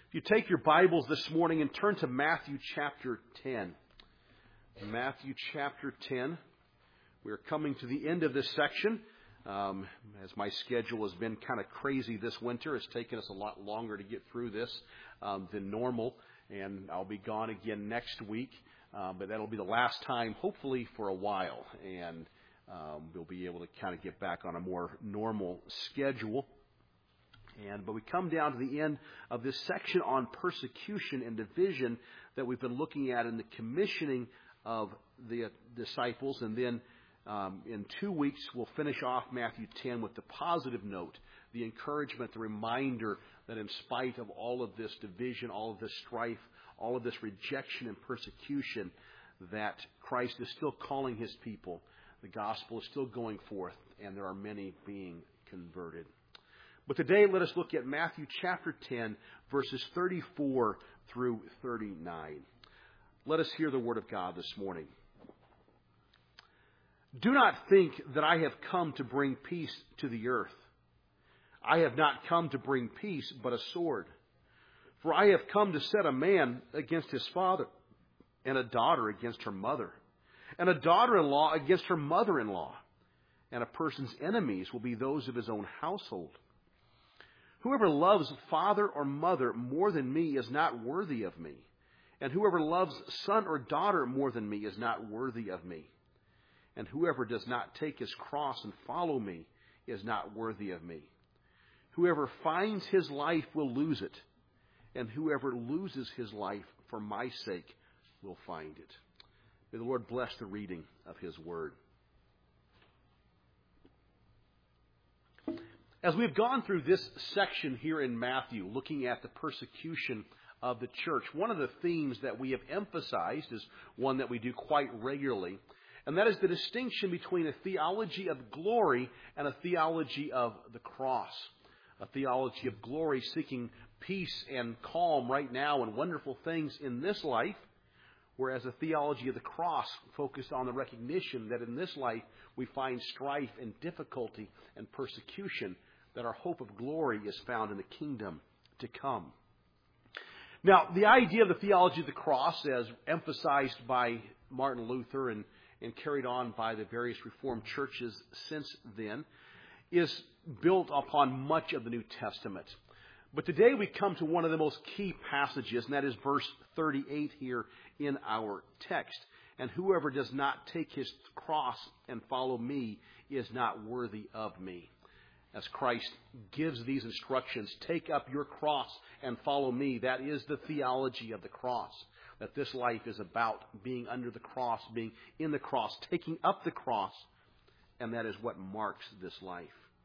If you take your Bibles this morning and turn to Matthew chapter 10. Matthew chapter 10. We're coming to the end of this section. As my schedule has been kind of crazy this winter, it's taken us a lot longer to get through this than normal. And I'll be gone again next week. But that'll be the last time, hopefully, for a while. And we'll be able to kind of get back on a more normal schedule. But we come down to the end of this section on persecution and division that we've been looking at in the commissioning of the disciples. And then in 2 weeks, we'll finish off Matthew 10 with the positive note, the encouragement, the reminder that in spite of all of this division, all of this strife, all of this rejection and persecution, that Christ is still calling His people. The gospel is still going forth, and there are many being converted. But today, let us look at Matthew chapter 10, verses 34 through 39. Let us hear the word of God this morning. Do not think that I have come to bring peace to the earth. I have not come to bring peace, but a sword. For I have come to set a man against his father, and a daughter against her mother, and a daughter-in-law against her mother-in-law. And a person's enemies will be those of his own household. Whoever loves father or mother more than me is not worthy of me. And whoever loves son or daughter more than me is not worthy of me. And whoever does not take his cross and follow me is not worthy of me. Whoever finds his life will lose it. And whoever loses his life for my sake will find it. May the Lord bless the reading of His word. As we've gone through this section here in Matthew, looking at the persecution of the church, one of the themes that we have emphasized is one that we do quite regularly, and that is the distinction between a theology of glory and a theology of the cross. A theology of glory seeking peace and calm right now and wonderful things in this life, whereas a theology of the cross focused on the recognition that in this life we find strife and difficulty and persecution, that our hope of glory is found in the kingdom to come. Now, the idea of the theology of the cross, as emphasized by Martin Luther and carried on by the various Reformed churches since then, is built upon much of the New Testament. But today we come to one of the most key passages, and that is verse 38 here in our text. And whoever does not take his cross and follow me is not worthy of me. As Christ gives these instructions, take up your cross and follow me. That is the theology of the cross. That this life is about being under the cross, being in the cross, taking up the cross. And that is what marks this life.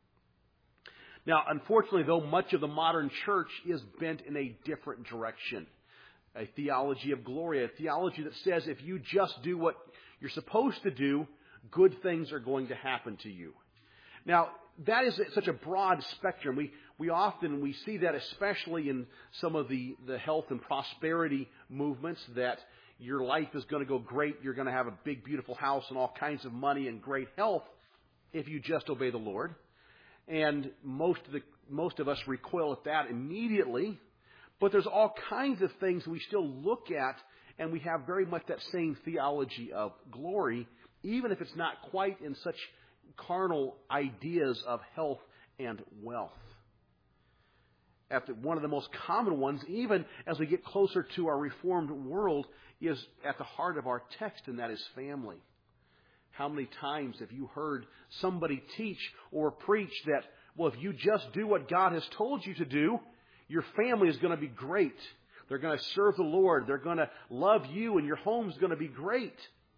Now, unfortunately, though, much of the modern church is bent in a different direction. A theology of glory, a theology that says if you just do what you're supposed to do, good things are going to happen to you. Now, that is such a broad spectrum. We often see that especially in some of the health and prosperity movements, that your life is going to go great. You're going to have a big, beautiful house and all kinds of money and great health if you just obey the Lord. And most of us recoil at that immediately. But there's all kinds of things we still look at, and we have very much that same theology of glory, even if it's not quite in such carnal ideas of health and wealth. One of the most common ones, even as we get closer to our Reformed world, is at the heart of our text, and that is family. How many times have you heard somebody teach or preach that, well, if you just do what God has told you to do, your family is going to be great. They're going to serve the Lord. They're going to love you, and your home's going to be great.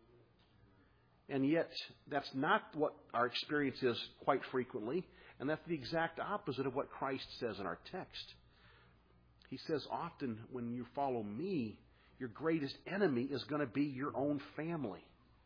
And yet, that's not what our experience is quite frequently. And that's the exact opposite of what Christ says in our text. He says often, when you follow me, your greatest enemy is going to be your own family.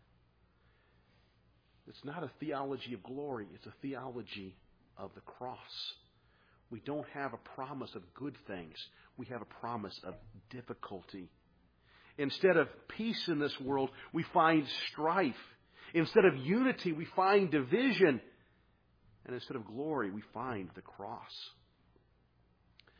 It's not a theology of glory. It's a theology of the cross. We don't have a promise of good things. We have a promise of difficulty. Instead of peace in this world, we find strife. Instead of unity, we find division. And instead of glory, we find the cross.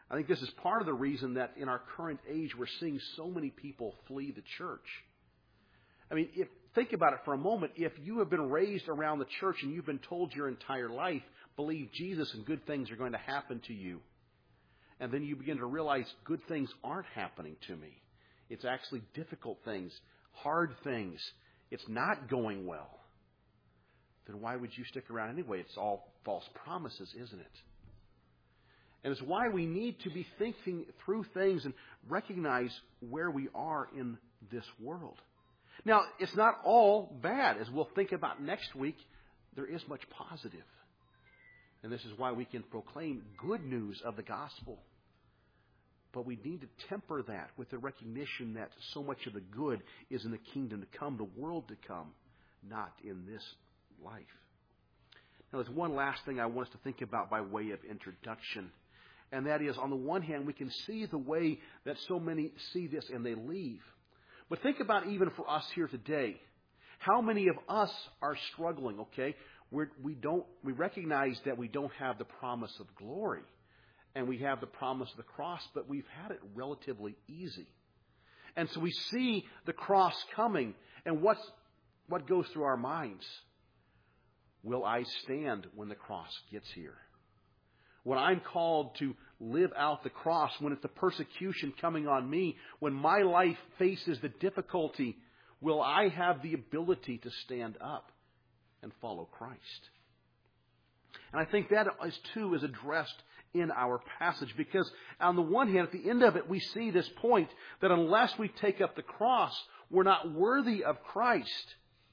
I think this is part of the reason that in our current age we're seeing so many people flee the church. I mean, think about it for a moment. If you have been raised around the church and you've been told your entire life, believe Jesus and good things are going to happen to you, and then you begin to realize good things aren't happening to me. It's actually difficult things, hard things. It's not going well. Then why would you stick around anyway? It's all false promises, isn't it? And it's why we need to be thinking through things and recognize where we are in this world. Now, it's not all bad. As we'll think about next week, there is much positive. And this is why we can proclaim good news of the gospel. But we need to temper that with the recognition that so much of the good is in the kingdom to come, the world to come, not in this life. Now, there's one last thing I want us to think about by way of introduction. And that is, on the one hand, we can see the way that so many see this and they leave. But think about even for us here today. How many of us are struggling, okay? We recognize that we don't have the promise of glory. And we have the promise of the cross, but we've had it relatively easy. And so we see the cross coming, and what goes through our minds? Will I stand when the cross gets here? When I'm called to live out the cross, when it's the persecution coming on me, when my life faces the difficulty, will I have the ability to stand up and follow Christ? And I think that is addressed in our passage, because on the one hand, at the end of it, we see this point that unless we take up the cross, we're not worthy of Christ.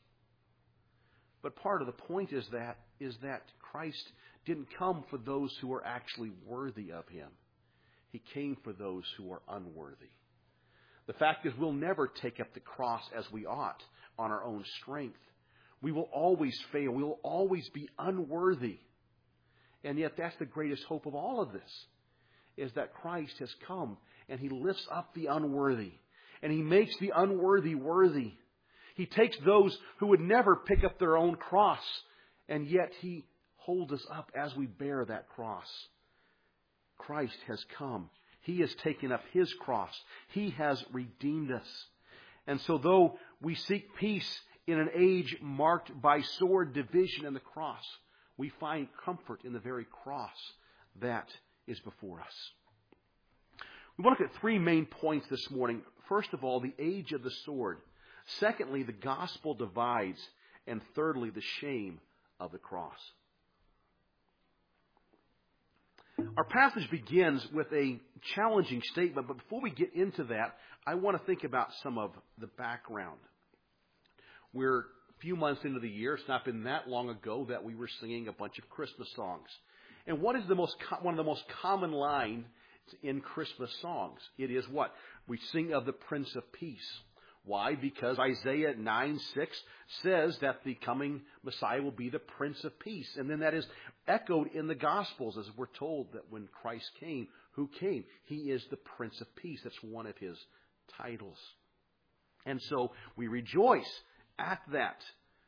But part of the point is that Christ didn't come for those who are actually worthy of Him. He came for those who are unworthy. The fact is, we'll never take up the cross as we ought on our own strength. We will always fail. We will always be unworthy. And yet that's the greatest hope of all of this, is that Christ has come and He lifts up the unworthy and He makes the unworthy worthy. He takes those who would never pick up their own cross, and yet He holds us up as we bear that cross. Christ has come. He has taken up His cross. He has redeemed us. And so though we seek peace in an age marked by sword, division, and the cross, we find comfort in the very cross that is before us. We want to look at three main points this morning. First of all, the age of the sword. Secondly, the gospel divides. And thirdly, the shame of the cross. Our passage begins with a challenging statement, but before we get into that, I want to think about some of the background. We're a few months into the year. It's not been that long ago that we were singing a bunch of Christmas songs. And what is one of the most common lines in Christmas songs? It is what? We sing of the Prince of Peace. Why? Because Isaiah 9:6 says that the coming Messiah will be the Prince of Peace. And then that is echoed in the Gospels, as we're told that when Christ came, who came? He is the Prince of Peace. That's one of His titles. And so we rejoice at that.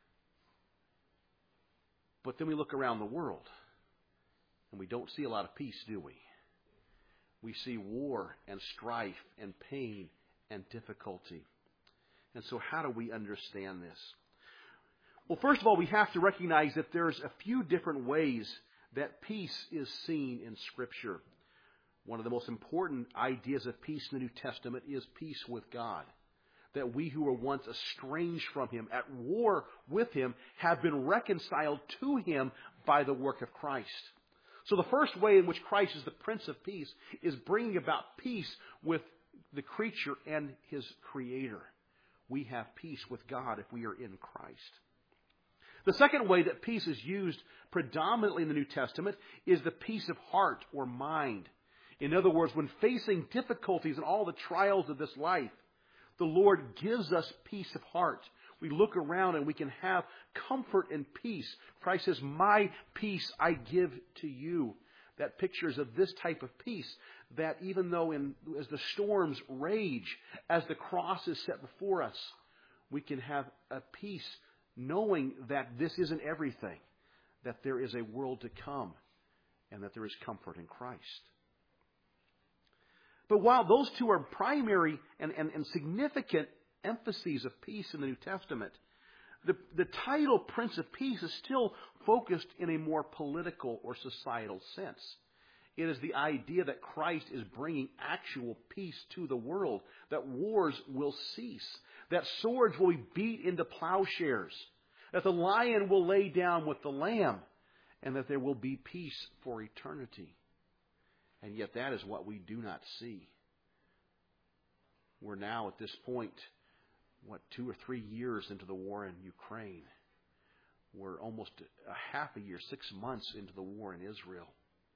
But then we look around the world, and we don't see a lot of peace, do we? We see war and strife and pain and difficulty. And so how do we understand this? Well, first of all, we have to recognize that there's a few different ways that peace is seen in Scripture. One of the most important ideas of peace in the New Testament is peace with God. That we who were once estranged from Him, at war with Him, have been reconciled to Him by the work of Christ. So the first way in which Christ is the Prince of Peace is bringing about peace with the creature and His Creator. We have peace with God if we are in Christ. The second way that peace is used predominantly in the New Testament is the peace of heart or mind. In other words, when facing difficulties and all the trials of this life, the Lord gives us peace of heart. We look around and we can have comfort and peace. Christ says, "My peace I give to you." That pictures of this type of peace, that even though as the storms rage, as the cross is set before us, we can have a peace knowing that this isn't everything, that there is a world to come, and that there is comfort in Christ. But while those two are primary and significant emphases of peace in the New Testament, the title Prince of Peace is still focused in a more political or societal sense. It is the idea that Christ is bringing actual peace to the world, that wars will cease, that swords will be beat into plowshares, that the lion will lay down with the lamb, and that there will be peace for eternity. And yet that is what we do not see. We're now at this point, 2 or 3 years into the war in Ukraine. We're almost a half a year, 6 months into the war in Israel.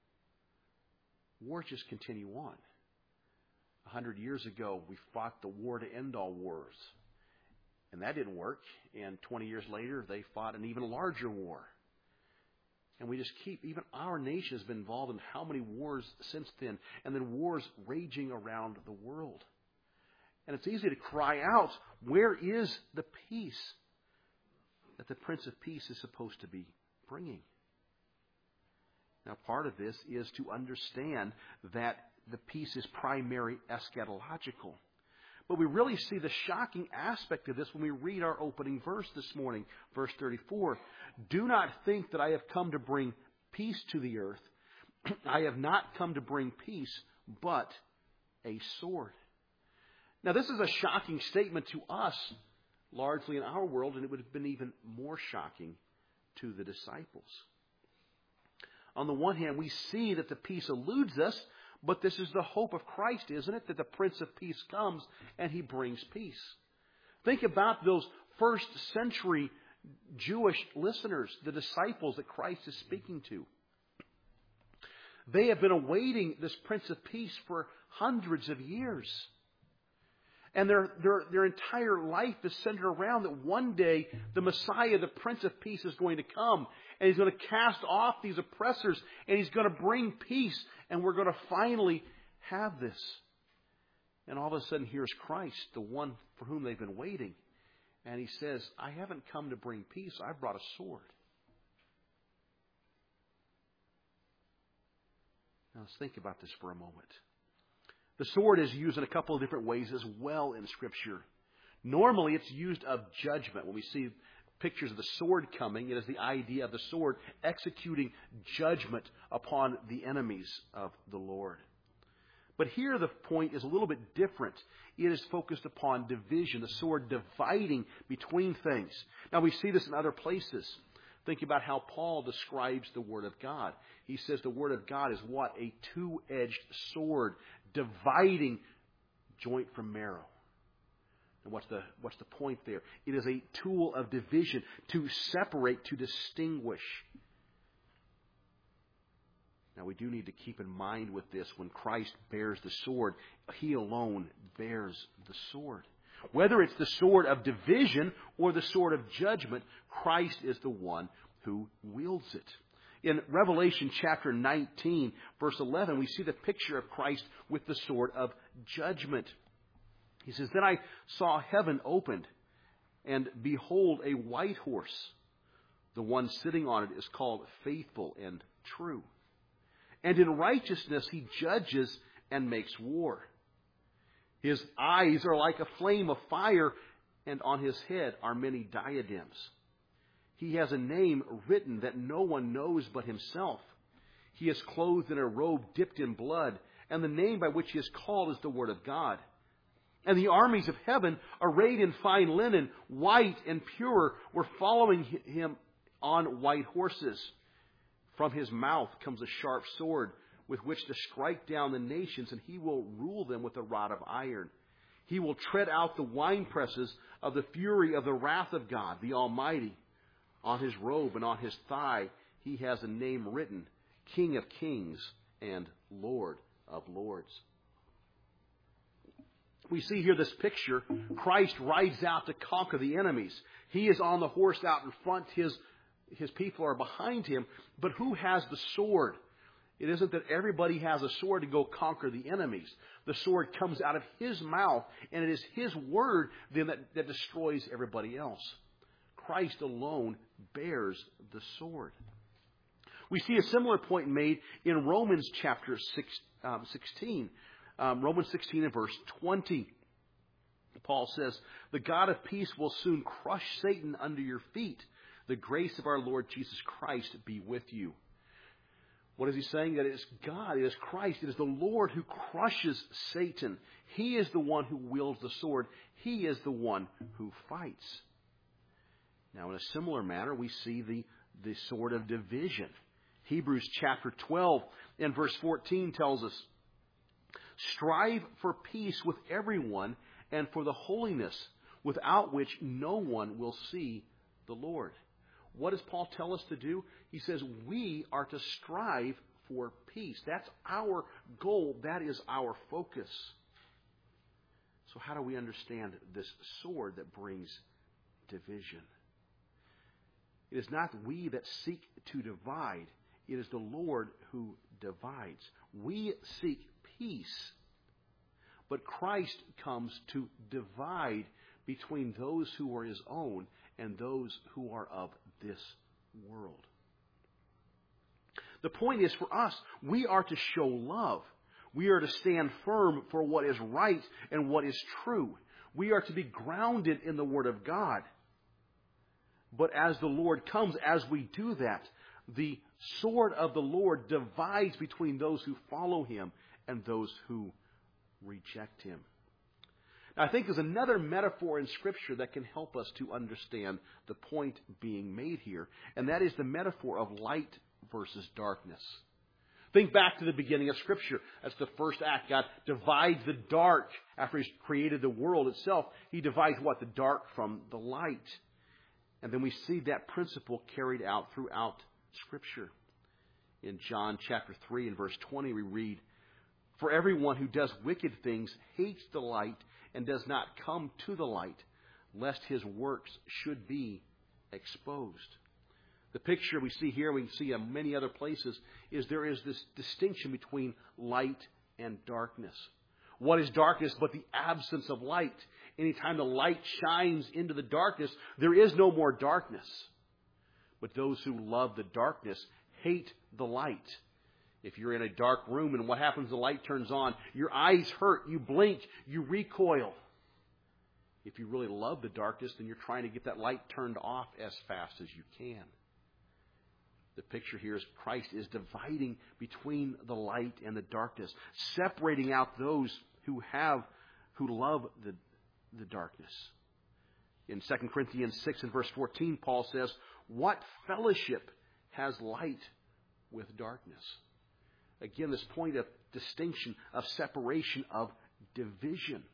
Wars just continue on. 100 years ago, we fought the war to end all wars. And that didn't work. And 20 years later, they fought an even larger war. And we just even our nation has been involved in how many wars since then. And then wars raging around the world. And it's easy to cry out, where is the peace that the Prince of Peace is supposed to be bringing? Now, part of this is to understand that the peace is primary eschatological. But we really see the shocking aspect of this when we read our opening verse this morning, verse 34. Do not think that I have come to bring peace to the earth. I have not come to bring peace, but a sword. Now, this is a shocking statement to us, largely in our world, and it would have been even more shocking to the disciples. On the one hand, we see that the peace eludes us, but this is the hope of Christ, isn't it? That the Prince of Peace comes and He brings peace. Think about those first century Jewish listeners, the disciples that Christ is speaking to. They have been awaiting this Prince of Peace for hundreds of years. And their entire life is centered around that one day the Messiah, the Prince of Peace, is going to come. And He's going to cast off these oppressors. And He's going to bring peace. And we're going to finally have this. And all of a sudden, here's Christ, the one for whom they've been waiting. And He says, I haven't come to bring peace. I brought a sword. Now let's think about this for a moment. The sword is used in a couple of different ways as well in Scripture. Normally, it's used of judgment. When we see pictures of the sword coming, it is the idea of the sword executing judgment upon the enemies of the Lord. But here the point is a little bit different. It is focused upon division, the sword dividing between things. Now, we see this in other places. Think about how Paul describes the Word of God. He says the Word of God is what? A two-edged sword, dividing joint from marrow. And what's the point there? It is a tool of division, to separate, to distinguish. Now, we do need to keep in mind with this, when Christ bears the sword, He alone bears the sword. Whether it's the sword of division or the sword of judgment, Christ is the one who wields it. In Revelation chapter 19, verse 11, we see the picture of Christ with the sword of judgment. He says, Then I saw heaven opened, and behold, a white horse. The one sitting on it is called Faithful and True. And in righteousness He judges and makes war. His eyes are like a flame of fire, and on His head are many diadems. He has a name written that no one knows but Himself. He is clothed in a robe dipped in blood, and the name by which He is called is the Word of God. And the armies of heaven, arrayed in fine linen, white and pure, were following Him on white horses. From His mouth comes a sharp sword, with which to strike down the nations, and He will rule them with a rod of iron. He will tread out the winepresses of the fury of the wrath of God, the Almighty. On His robe and on His thigh He has a name written, King of Kings and Lord of Lords. We see here this picture. Christ rides out to conquer the enemies. He is on the horse out in front. His people are behind Him. But who has the sword? It isn't that everybody has a sword to go conquer the enemies. The sword comes out of His mouth, and it is His word then that destroys everybody else. Christ alone bears the sword. We see a similar point made in Romans chapter 16. Romans 16 and verse 20. Paul says, "The God of peace will soon crush Satan under your feet. The grace of our Lord Jesus Christ be with you." What is he saying? That it is God, it is Christ, it is the Lord who crushes Satan. He is the one who wields the sword. He is the one who fights. Now, in a similar manner, we see the sword of division. Hebrews chapter 12 and verse 14 tells us, "Strive for peace with everyone and for the holiness, without which no one will see the Lord." What does Paul tell us to do? He says we are to strive for peace. That's our goal. That is our focus. So how do we understand this sword that brings division? It is not we that seek to divide. It is the Lord who divides. We seek peace, but Christ comes to divide between those who are His own and those who are of this world. The point is, for us, we are to show love. We are to stand firm for what is right and what is true. We are to be grounded in the Word of God. But as the Lord comes, as we do that, the sword of the Lord divides between those who follow Him and those who reject Him. Now, I think there's another metaphor in Scripture that can help us to understand the point being made here, and that is the metaphor of light versus darkness. Think back to the beginning of Scripture. That's the first act. God divides the dark after He's created the world itself. He divides what? The dark from the light. And then we see that principle carried out throughout Scripture. In John chapter 3 and verse 20 we read, "For everyone who does wicked things hates the light and does not come to the light, lest his works should be exposed." The picture we see here, we can see in many other places, is there is this distinction between light and darkness. What is darkness but the absence of light? Anytime the light shines into the darkness, there is no more darkness. But those who love the darkness hate the light. If you're in a dark room and what happens, the light turns on, your eyes hurt, you blink, you recoil. If you really love the darkness, then you're trying to get that light turned off as fast as you can. The picture here is Christ is dividing between the light and the darkness, separating out those who love the darkness. In 2 Corinthians 6 and verse 14, Paul says, "What fellowship has light with darkness?" Again, this point of distinction, of separation, of division.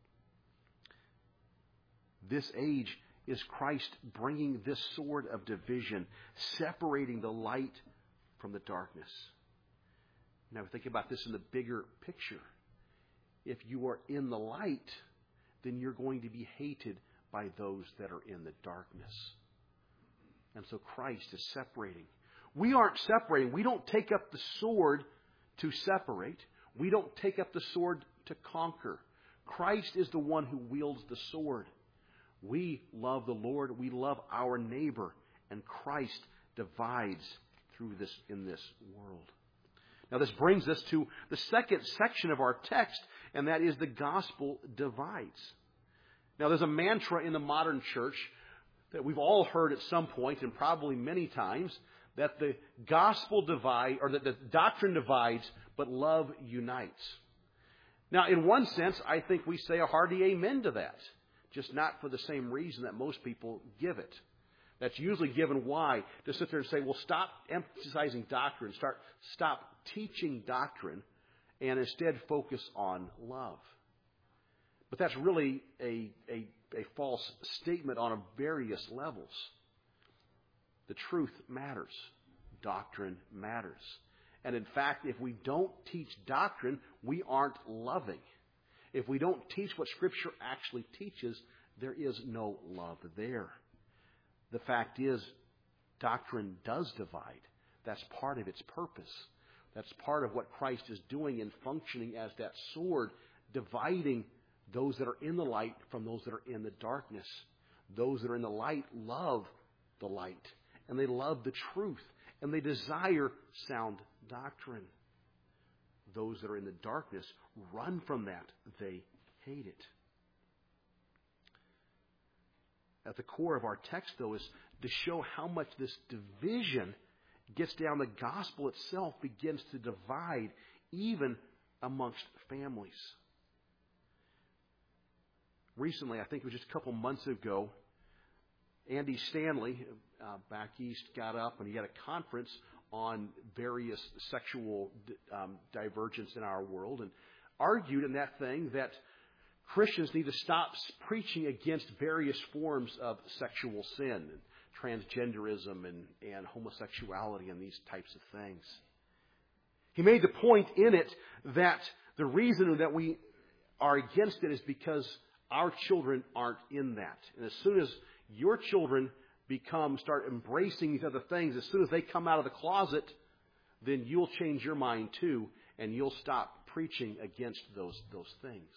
This age is Christ bringing this sword of division, separating the light from the darkness. Now, think about this in the bigger picture. If you are in the light, then you're going to be hated by those that are in the darkness. And so Christ is separating. We aren't separating. We don't take up the sword to separate. We don't take up the sword to conquer. Christ is the one who wields the sword. We love the Lord. We love our neighbor. And Christ divides through this in this world. Now this brings us to the second section of our text, and that is the gospel divides. Now there's a mantra in the modern church that we've all heard at some point, and probably many times, that the gospel divide, or that the doctrine divides, but love unites. Now, in one sense, I think we say a hearty amen to that, just not for the same reason that most people give it. That's usually given why? To sit there and say, well, stop emphasizing doctrine, stop teaching doctrine, and instead focus on love. But that's really a false statement on various levels. The truth matters. Doctrine matters. And in fact, if we don't teach doctrine, we aren't loving. If we don't teach what Scripture actually teaches, there is no love there. The fact is, doctrine does divide. That's part of its purpose. That's part of what Christ is doing and functioning as that sword, dividing those that are in the light from those that are in the darkness. Those that are in the light love the light, and they love the truth, and they desire sound doctrine. those that are in the darkness run from that. They hate it. At the core of our text, though, is to show how much this division gets down. The gospel itself begins to divide even amongst families. Recently, I think it was just a couple months ago, Andy Stanley, back east, got up and he had a conference on various sexual divergence in our world and argued in that thing that Christians need to stop preaching against various forms of sexual sin, and transgenderism and homosexuality and these types of things. He made the point in it that the reason that we are against it is because our children aren't in that. And as soon as your children start embracing these other things, as soon as they come out of the closet, then you'll change your mind too, and you'll stop preaching against those things.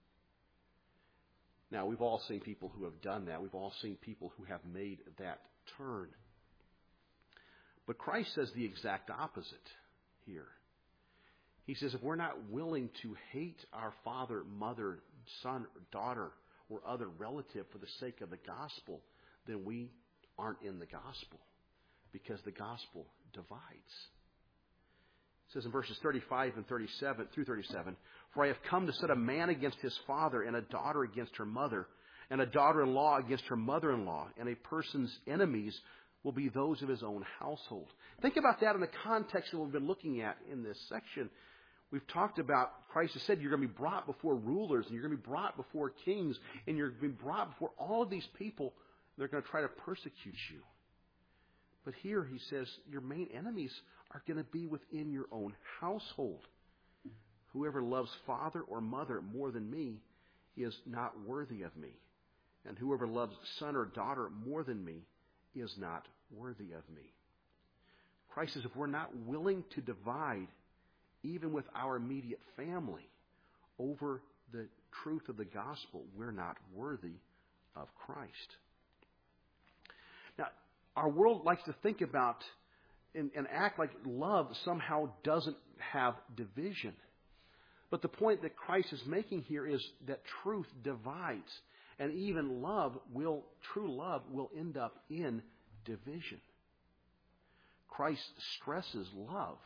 Now, we've all seen people who have done that. We've all seen people who have made that turn. But Christ says the exact opposite here. He says if we're not willing to hate our father, mother, son, or daughter, or other relative for the sake of the gospel, then we aren't in the gospel, because the gospel divides. It says in verses 35 and 37 through 37, "For I have come to set a man against his father, and a daughter against her mother, and a daughter-in-law against her mother-in-law, and a person's enemies will be those of his own household." Think about that in the context that we've been looking at in this section. We've talked about, Christ has said, you're going to be brought before rulers, and you're going to be brought before kings, and you're going to be brought before all of these people. They're going to try to persecute you. But here he says your main enemies are going to be within your own household. "Whoever loves father or mother more than me is not worthy of me. And whoever loves son or daughter more than me is not worthy of me." Christ says if we're not willing to divide, even with our immediate family, over the truth of the gospel, we're not worthy of Christ. Now, our world likes to think about and act like love somehow doesn't have division. But the point that Christ is making here is that truth divides. And even true love will end up in division. Christ stresses love.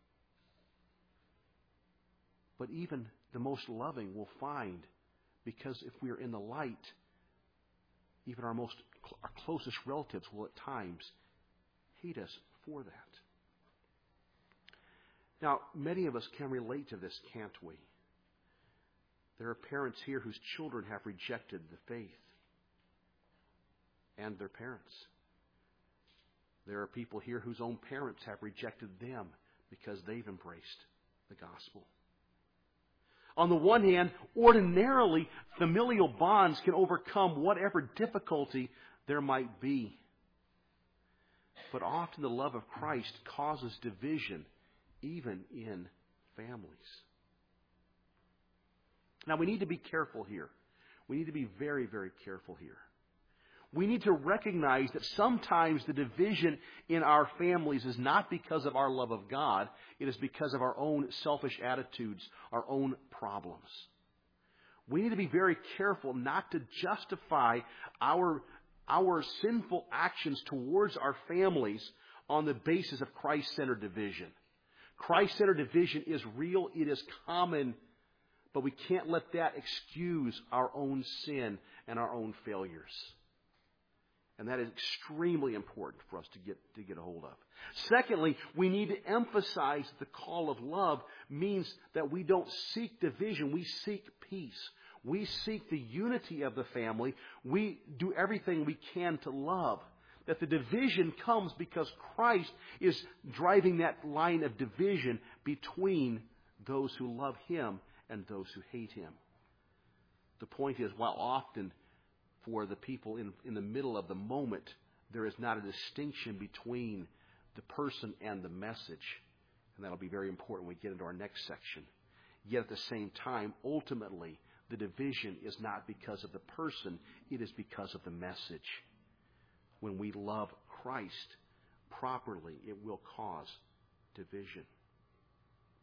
But even the most loving will find, because if we are in the light, even our closest relatives will at times hate us for that. Now, many of us can relate to this, can't we? There are parents here whose children have rejected the faith and their parents. There are people here whose own parents have rejected them because they've embraced the gospel. On the one hand, ordinarily, familial bonds can overcome whatever difficulty there might be. But often the love of Christ causes division, even in families. Now, we need to be careful here. We need to be very, very careful here. We need to recognize that sometimes the division in our families is not because of our love of God. It is because of our own selfish attitudes, our own problems. We need to be very careful not to justify our sinful actions towards our families on the basis of Christ-centered division. Christ-centered division is real. It is common. But we can't let that excuse our own sin and our own failures. And that is extremely important for us to get a hold of. Secondly, we need to emphasize the call of love means that we don't seek division. We seek peace. We seek the unity of the family. We do everything we can to love. That the division comes because Christ is driving that line of division between those who love Him and those who hate Him. The point is, while often for the people in the middle of the moment, there is not a distinction between the person and the message. And that'll be very important when we get into our next section. Yet at the same time, ultimately, the division is not because of the person, it is because of the message. When we love Christ properly, it will cause division.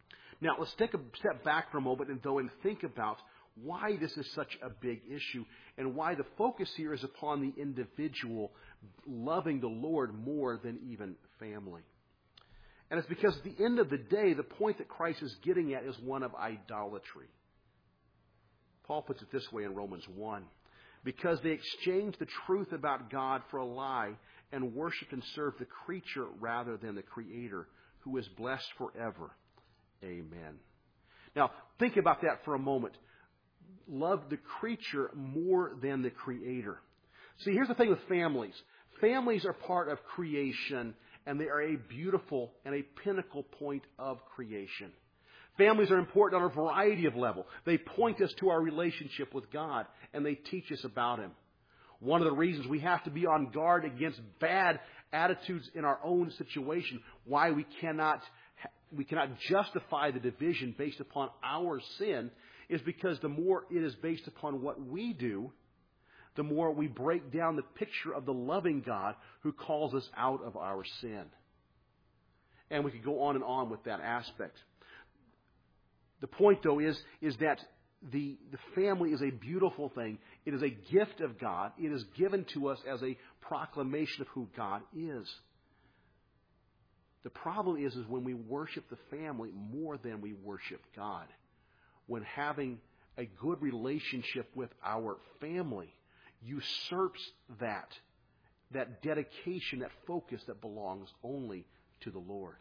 Now, let's take a step back for a moment and think about why this is such a big issue and why the focus here is upon the individual loving the Lord more than even family. And it's because at the end of the day, the point that Christ is getting at is one of idolatry. Paul puts it this way in Romans 1. Because they exchanged the truth about God for a lie and worshiped and served the creature rather than the Creator, who is blessed forever. Amen. Now, think about that for a moment. Love the creature more than the Creator. See, here's the thing with families. Families are part of creation, and they are a beautiful and a pinnacle point of creation. Families are important on a variety of levels. They point us to our relationship with God, and they teach us about Him. One of the reasons we have to be on guard against bad attitudes in our own situation, why we cannot justify the division based upon our sin, is because the more it is based upon what we do, the more we break down the picture of the loving God who calls us out of our sin. And we could go on and on with that aspect. The point, though, is that the family is a beautiful thing. It is a gift of God. It is given to us as a proclamation of who God is. The problem is when we worship the family more than we worship God. When having a good relationship with our family usurps that dedication, that focus that belongs only to the Lord.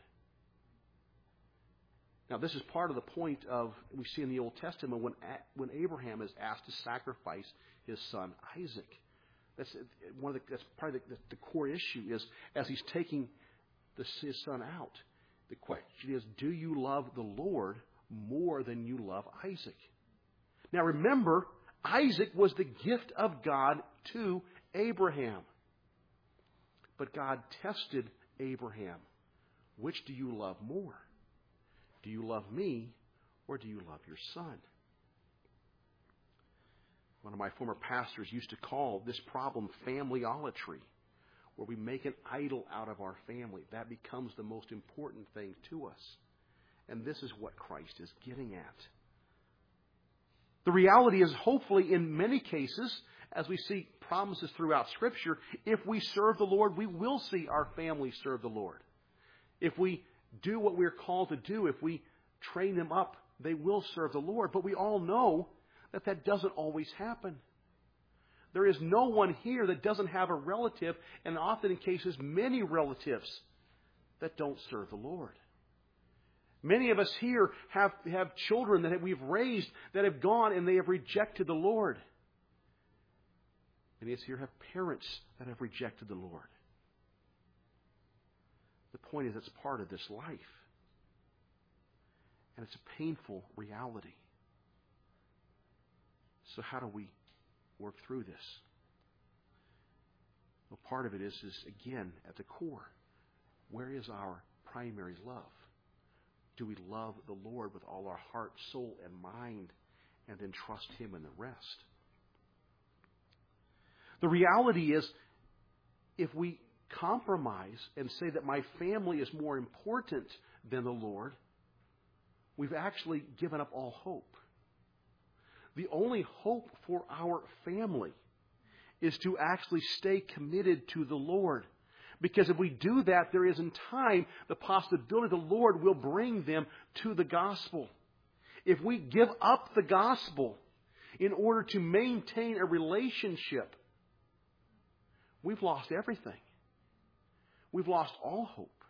Now, this is part of the point of, we see in the Old Testament, when Abraham is asked to sacrifice his son Isaac. That's probably the core issue is, as he's taking his son out, the question is, do you love the Lord more than you love Isaac? Now, remember, Isaac was the gift of God to Abraham. But God tested Abraham. Which do you love more? Do you love me, or do you love your son? One of my former pastors used to call this problem familyolatry, where we make an idol out of our family. That becomes the most important thing to us. And this is what Christ is getting at. The reality is, hopefully, in many cases, as we see promises throughout Scripture, if we serve the Lord, we will see our family serve the Lord. If we do what we're called to do, if we train them up, they will serve the Lord. But we all know that doesn't always happen. There is no one here that doesn't have a relative, and often in cases many relatives, that don't serve the Lord. Many of us here have children that we've raised that have gone and they have rejected the Lord. Many of us here have parents that have rejected the Lord. The point is, it's part of this life. And it's a painful reality. So how do we work through this? Well, part of it is again, at the core, where is our primary love? Do we love the Lord with all our heart, soul, and mind, and then trust Him in the rest? The reality is, if we compromise and say that my family is more important than the Lord, we've actually given up all hope. The only hope for our family is to actually stay committed to the Lord. Because if we do that, there is in time the possibility the Lord will bring them to the gospel. If we give up the gospel in order to maintain a relationship, we've lost everything. We've lost all hope.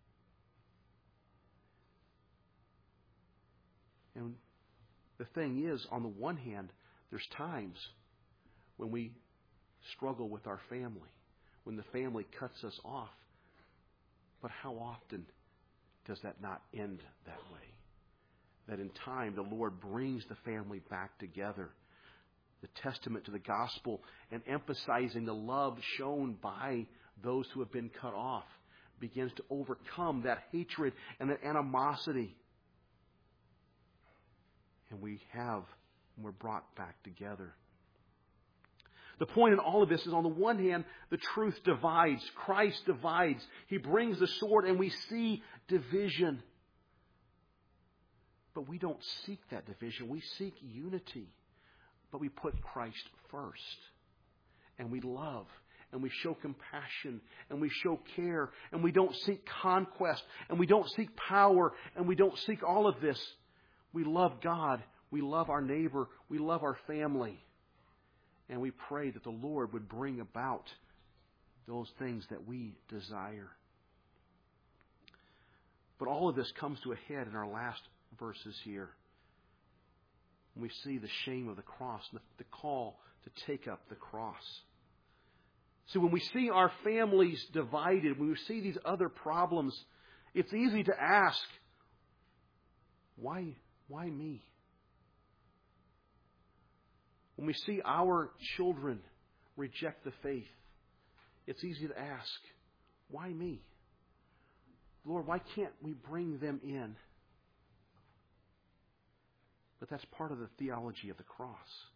And the thing is, on the one hand, there's times when we struggle with our family, when the family cuts us off. But how often does that not end that way? That in time the Lord brings the family back together. The testament to the gospel and emphasizing the love shown by those who have been cut off begins to overcome that hatred and that animosity. And we're brought back together. The point in all of this is, on the one hand, the truth divides. Christ divides. He brings the sword and we see division. But we don't seek that division. We seek unity. But we put Christ first. And we love. And we show compassion. And we show care. And we don't seek conquest. And we don't seek power. And we don't seek all of this. We love God. We love our neighbor. We love our family. And we pray that the Lord would bring about those things that we desire. But all of this comes to a head in our last verses here. We see the shame of the cross, the call to take up the cross. See, when we see our families divided, when we see these other problems, it's easy to ask, why me? When we see our children reject the faith, it's easy to ask, why me? Lord, why can't we bring them in? But that's part of the theology of the cross.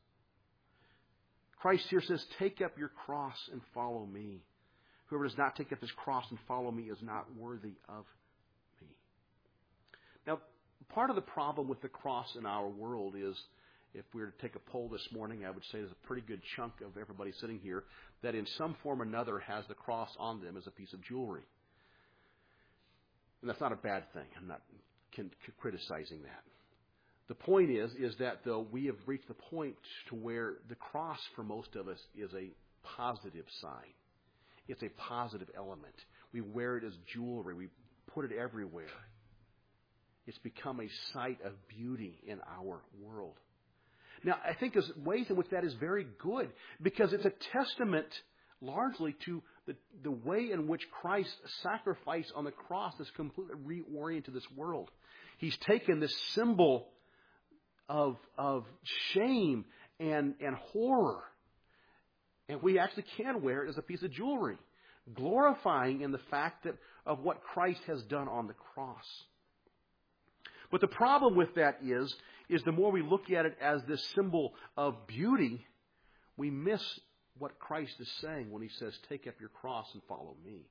Christ here says, take up your cross and follow me. Whoever does not take up his cross and follow me is not worthy of me. Now, part of the problem with the cross in our world is, if we were to take a poll this morning, I would say there's a pretty good chunk of everybody sitting here that in some form or another has the cross on them as a piece of jewelry. And that's not a bad thing. I'm not criticizing that. The point is that though we have reached the point to where the cross for most of us is a positive sign. It's a positive element. We wear it as jewelry. We put it everywhere. It's become a sight of beauty in our world. Now, I think there's ways in which that is very good, because it's a testament largely to the way in which Christ's sacrifice on the cross has completely reoriented this world. He's taken this symbol of shame and horror, and we actually can wear it as a piece of jewelry, glorifying in the fact of what Christ has done on the cross. But the problem with that is the more we look at it as this symbol of beauty, we miss what Christ is saying when he says, take up your cross and follow me.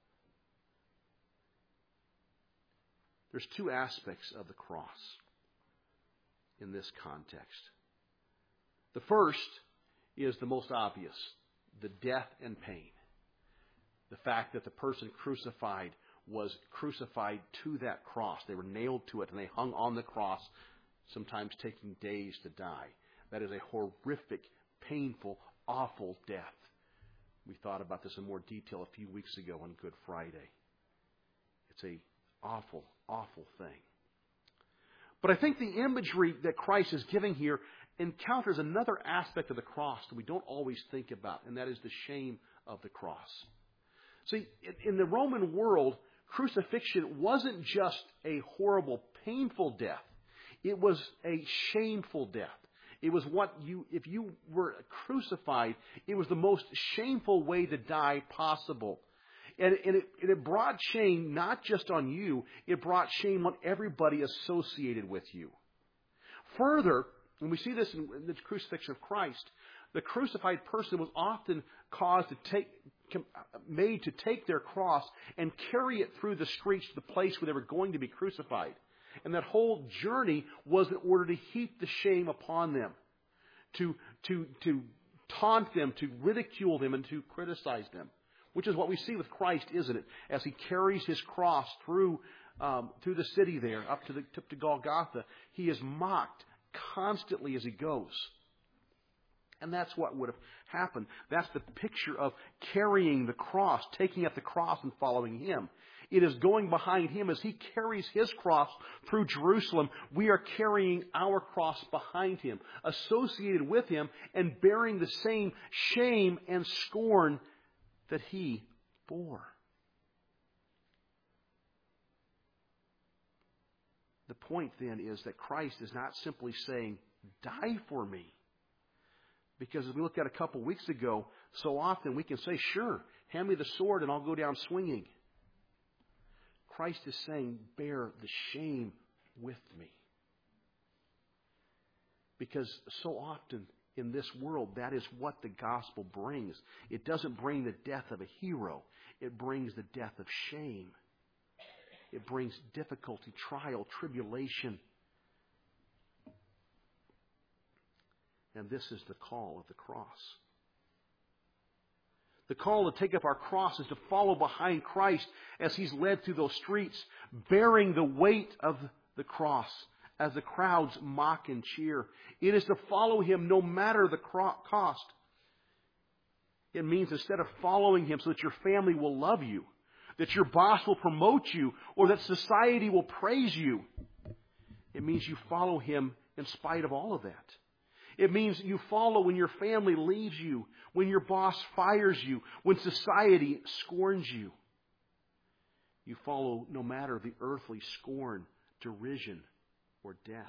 There's two aspects of the cross in this context. The first is the most obvious, the death and pain. The fact that the person crucified was crucified to that cross. They were nailed to it and they hung on the cross, sometimes taking days to die. That is a horrific, painful, awful death. We thought about this in more detail a few weeks ago on Good Friday. It's an awful, awful thing. But I think the imagery that Christ is giving here encounters another aspect of the cross that we don't always think about, and that is the shame of the cross. See, in the Roman world, crucifixion wasn't just a horrible, painful death. It was a shameful death. It was if you were crucified, it was the most shameful way to die possible. And it brought shame not just on you, it brought shame on everybody associated with you. Further, when we see this in the crucifixion of Christ, the crucified person was often made to take their cross and carry it through the streets to the place where they were going to be crucified. And that whole journey was in order to heap the shame upon them, to taunt them, to ridicule them, and to criticize them. Which is what we see with Christ, isn't it? As he carries his cross through the city there, up to Golgotha, he is mocked constantly as he goes. And that's what would have happened. That's the picture of carrying the cross, taking up the cross and following him. It is going behind him as he carries his cross through Jerusalem. We are carrying our cross behind him, associated with him, and bearing the same shame and scorn that he bore. The point then is that Christ is not simply saying, die for me. Because as we looked at a couple weeks ago, so often we can say, sure, hand me the sword and I'll go down swinging. Christ is saying, bear the shame with me. Because so often in this world, that is what the gospel brings. It doesn't bring the death of a hero. It brings the death of shame. It brings difficulty, trial, tribulation. And this is the call of the cross. The call to take up our cross is to follow behind Christ as He's led through those streets, bearing the weight of the cross as the crowds mock and cheer. It is to follow Him no matter the cost. It means instead of following Him so that your family will love you, that your boss will promote you, or that society will praise you, it means you follow Him in spite of all of that. It means you follow when your family leaves you, when your boss fires you, when society scorns you. You follow no matter the earthly scorn, derision, or death.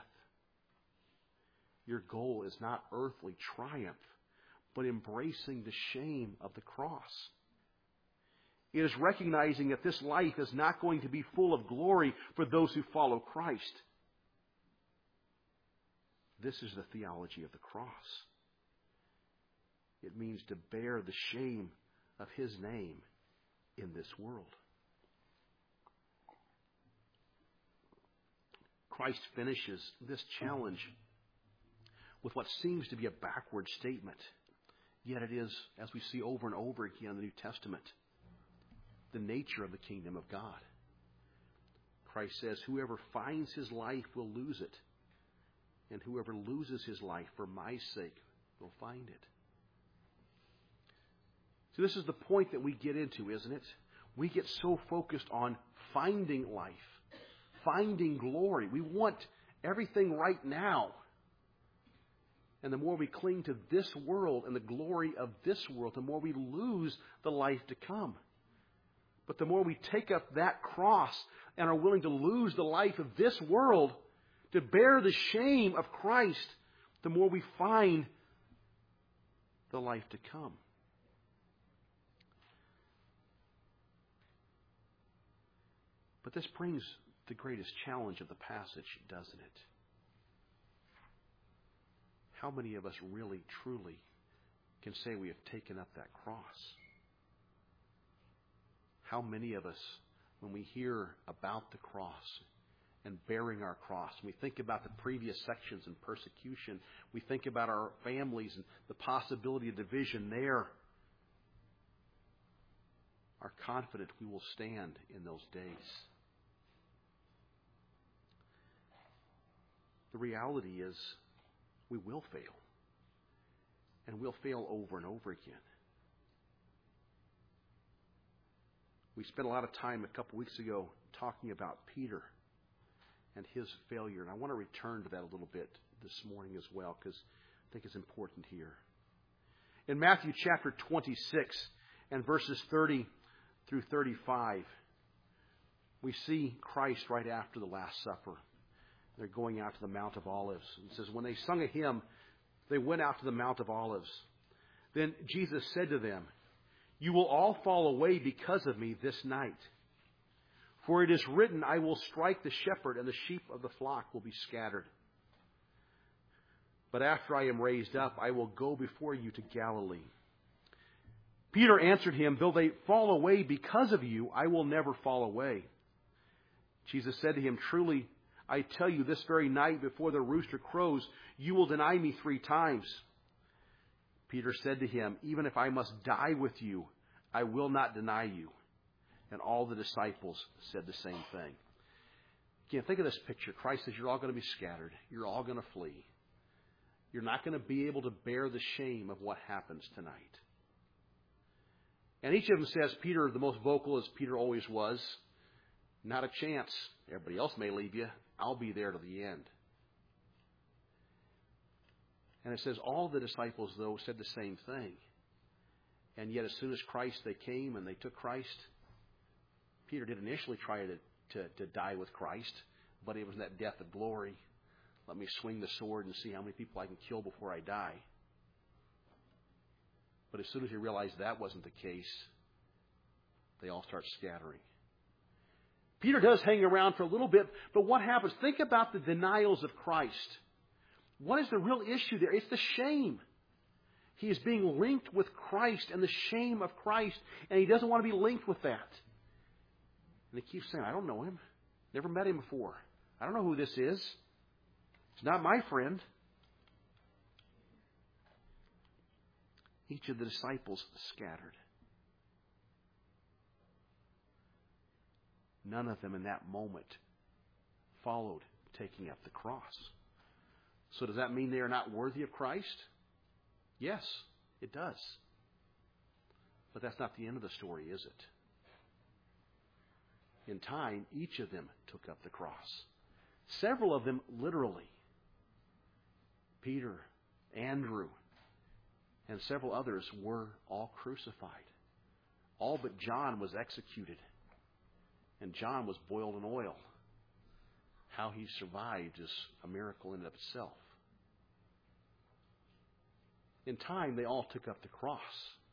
Your goal is not earthly triumph, but embracing the shame of the cross. It is recognizing that this life is not going to be full of glory for those who follow Christ. This is the theology of the cross. It means to bear the shame of His name in this world. Christ finishes this challenge with what seems to be a backward statement. Yet it is, as we see over and over again in the New Testament, the nature of the kingdom of God. Christ says, whoever finds his life will lose it, and whoever loses his life for my sake will find it. So this is the point that we get into, isn't it? We get so focused on finding life, finding glory. We want everything right now. And the more we cling to this world and the glory of this world, the more we lose the life to come. But the more we take up that cross and are willing to lose the life of this world to bear the shame of Christ, the more we find the life to come. But this brings the greatest challenge of the passage, doesn't it? How many of us really, truly can say we have taken up that cross? How many of us, when we hear about the cross and bearing our cross, we think about the previous sections in persecution, we think about our families and the possibility of division there, are confident we will stand in those days? The reality is we will fail. And we'll fail over and over again. We spent a lot of time a couple weeks ago talking about Peter and his failure. And I want to return to that a little bit this morning as well, because I think it's important here. In Matthew chapter 26 and verses 30 through 35, we see Christ right after the Last Supper. They're going out to the Mount of Olives. It says, when they sung a hymn, they went out to the Mount of Olives. Then Jesus said to them, you will all fall away because of me this night. For it is written, I will strike the shepherd, and the sheep of the flock will be scattered. But after I am raised up, I will go before you to Galilee. Peter answered him, though they fall away because of you, I will never fall away. Jesus said to him, truly, I tell you, this very night before the rooster crows, you will deny me 3 times. Peter said to him, even if I must die with you, I will not deny you. And all the disciples said the same thing. Again, think of this picture. Christ says, you're all going to be scattered. You're all going to flee. You're not going to be able to bear the shame of what happens tonight. And each of them says, Peter, the most vocal as Peter always was, not a chance. Everybody else may leave you. I'll be there to the end. And it says all the disciples, though, said the same thing. And yet as soon as they came and they took Christ, Peter did initially try to die with Christ, but it was that death of glory. Let me swing the sword and see how many people I can kill before I die. But as soon as he realized that wasn't the case, they all start scattering. Peter does hang around for a little bit, but what happens? Think about the denials of Christ. What is the real issue there? It's the shame. He is being linked with Christ and the shame of Christ, and he doesn't want to be linked with that. And he keeps saying, I don't know him. Never met him before. I don't know who this is. He's not my friend. each of the disciples scattered. None of them in that moment followed taking up the cross. So does that mean they are not worthy of Christ? Yes, it does. But that's not the end of the story, is it? In time, each of them took up the cross. Several of them literally. Peter, Andrew, and several others were all crucified. All but John was executed. And John was boiled in oil. How he survived is a miracle in and of itself. In time, they all took up the cross.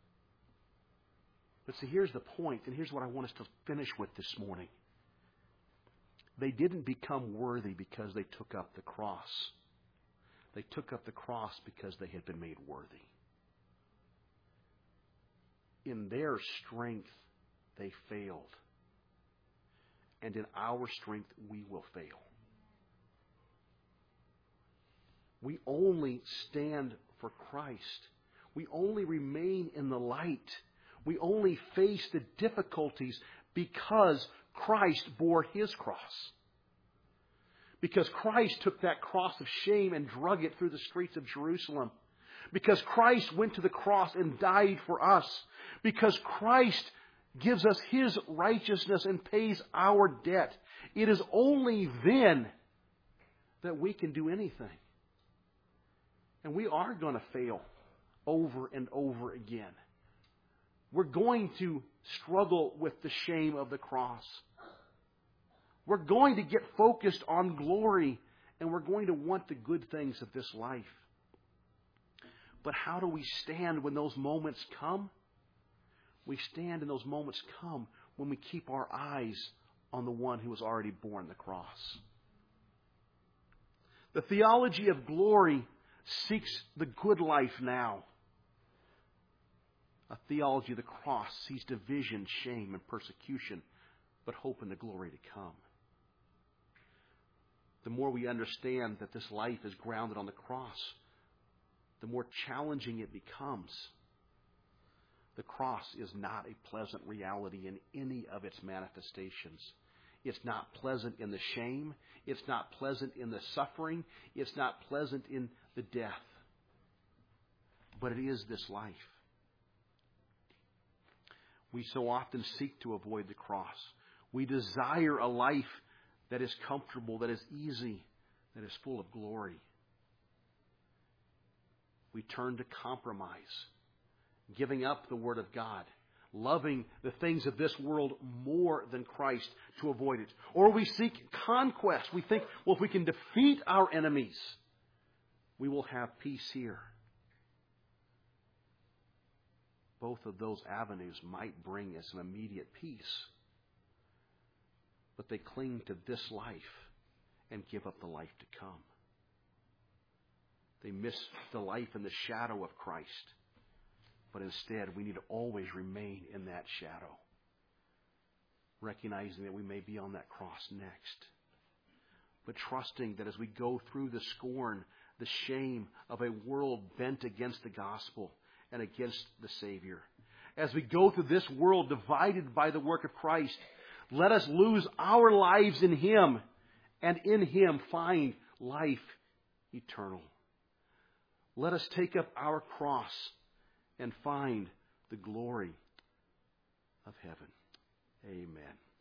But see, here's the point, and here's what I want us to finish with this morning. They didn't become worthy because they took up the cross. They took up the cross because they had been made worthy. In their strength, they failed. And in our strength, we will fail. We only stand for Christ. We only remain in the light. We only face the difficulties because Christ bore His cross. Because Christ took that cross of shame and drug it through the streets of Jerusalem. Because Christ went to the cross and died for us. Because Christ gives us His righteousness and pays our debt. It is only then that we can do anything. And we are going to fail over and over again. We're going to struggle with the shame of the cross. We're going to get focused on glory, and we're going to want the good things of this life. But how do we stand when those moments come? We stand and those moments come when we keep our eyes on the one who has already borne the cross. The theology of glory seeks the good life now. A theology of the cross sees division, shame, and persecution, but hope in the glory to come. The more we understand that this life is grounded on the cross, the more challenging it becomes. The cross is not a pleasant reality in any of its manifestations. It's not pleasant in the shame. It's not pleasant in the suffering. It's not pleasant in the death. But it is this life. We so often seek to avoid the cross. We desire a life that is comfortable, that is easy, that is full of glory. We turn to compromise, giving up the Word of God, loving the things of this world more than Christ to avoid it. Or we seek conquest. We think, well, if we can defeat our enemies, we will have peace here. Both of those avenues might bring us an immediate peace, but they cling to this life and give up the life to come. They miss the life in the shadow of Christ. But instead, we need to always remain in that shadow, recognizing that we may be on that cross next. But trusting that as we go through the scorn, the shame of a world bent against the gospel and against the Savior, as we go through this world divided by the work of Christ, let us lose our lives in Him and in Him find life eternal. Let us take up our cross and find the glory of heaven. Amen.